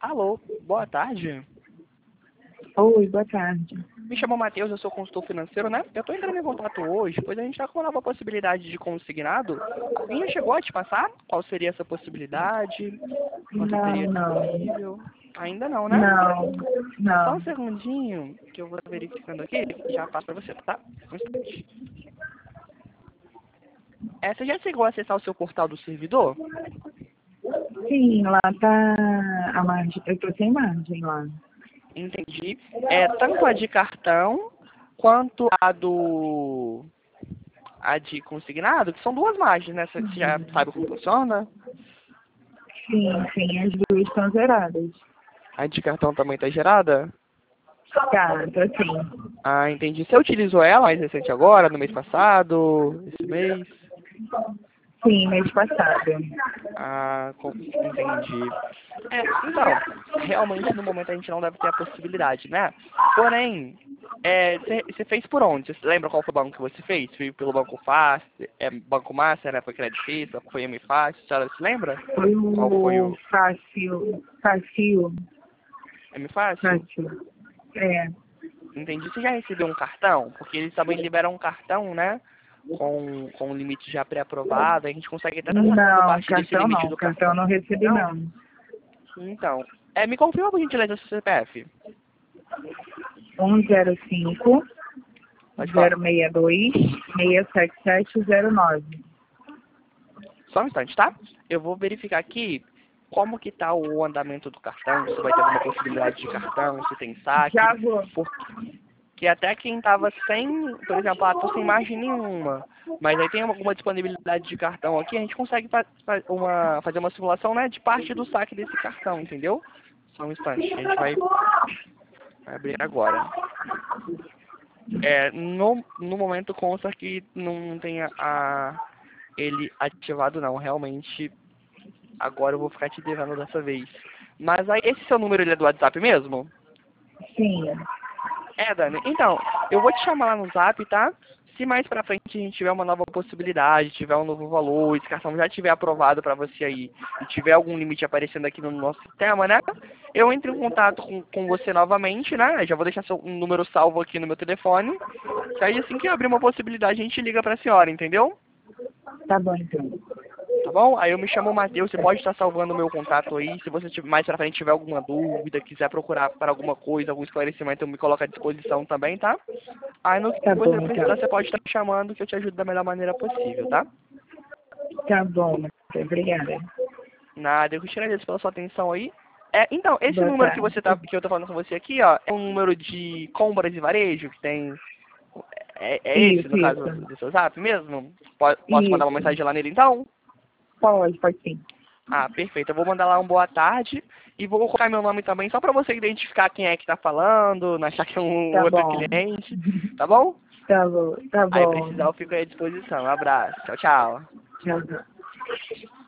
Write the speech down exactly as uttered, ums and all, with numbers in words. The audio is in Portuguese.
Alô, boa tarde. Oi, boa tarde. Me chamo Matheus, eu sou consultor financeiro, né? Eu tô entrando em contato hoje, pois a gente tá com uma nova possibilidade de consignado. A linha chegou a te passar? Qual seria essa possibilidade? Quanto Não, teria não. disponível? Ainda não, né? Não, Só um não. segundinho que eu vou verificando aqui e já passo pra você, tá? Um instante. É, você já chegou a acessar o seu portal do servidor? Sim, lá tá a margem. Eu tô sem margem lá. Entendi. É, tanto a de cartão quanto a do a de consignado, que são duas margens, né? Você já sabe como funciona? Sim, sim, as duas estão zeradas. A de cartão também está gerada? Tá, tô sim. Ah, entendi. Você utilizou ela mais recente agora, no mês passado, esse mês? Sim, mês passado. Ah, com- entendi. É, então, realmente no momento a gente não deve ter a possibilidade, né? Porém, você fez por onde? Você lembra qual foi o banco que você fez? Foi pelo Banco Fácil, é, Banco Master, né? Foi Credit Suisse, foi M Fácil, a senhora se lembra? Foi Qual foi o o fácil, fácil, M Fácil? fácil. É. Entendi. Você já recebeu um cartão? Porque eles também liberam um cartão, né? Com, com o limite já pré-aprovado. A gente consegue até estar sacando Não, parte desse cartão limite não. do Cartão cartão. não recebi Não? não. Então. É, me confirma por gentileza o seu C P F. um zero cinco, Pode falar. zero seis dois, seis sete sete zero nove. Só um instante, tá? Eu vou verificar aqui como que tá o andamento do cartão, se vai ter alguma possibilidade de cartão, se tem saque. Já vou. Porque até quem tava sem, por exemplo, ah, tô sem margem nenhuma, mas aí tem alguma disponibilidade de cartão aqui, a gente consegue fa fa uma, fazer uma simulação, né, de parte do saque desse cartão, entendeu? Só um instante, a gente vai, vai abrir agora. É, no, no momento consta que não tenha a, ele ativado não, realmente agora eu vou ficar te devendo dessa vez. Mas aí, esse seu número ele é do WhatsApp mesmo? Sim. É, Dani. Então, eu vou te chamar lá no Zap, tá? Se mais pra frente a gente tiver uma nova possibilidade, tiver um novo valor, esse cartão já tiver aprovado pra você aí, e tiver algum limite aparecendo aqui no nosso sistema, né? Eu entro em contato com, com você novamente, né? Já vou deixar seu um número salvo aqui no meu telefone. Que aí assim que abrir uma possibilidade, a gente liga pra senhora, entendeu? Tá bom, então. Tá bom? Aí eu me chamo Matheus, você pode estar salvando o meu contato aí. Se você tiver- mais pra frente tiver alguma dúvida, quiser procurar para alguma coisa, algum esclarecimento, eu me coloco à disposição também, tá? Aí no que Tá você bom, precisar, então. você pode estar me chamando que eu te ajudo da melhor maneira possível, tá? Tá bom, obrigada. Nada, eu te agradeço pela sua atenção aí. É, então, esse Boa número que tarde. você tá, que eu tô falando com você aqui, ó, é um número de compras e varejo que tem. É, é esse, Isso, no caso isso. do seu zap mesmo? Po- Posso mandar uma Isso. mensagem lá nele então? Pode, pode sim. Ah, perfeito. Eu vou mandar lá um boa tarde e vou colocar meu nome também, só para você identificar quem é que tá falando, não achar que é um Tá outro bom. cliente, tá bom? Tá bom, tá Aí bom. precisar eu fico aí à disposição. Um abraço. Tchau, tchau. Tchau, tchau.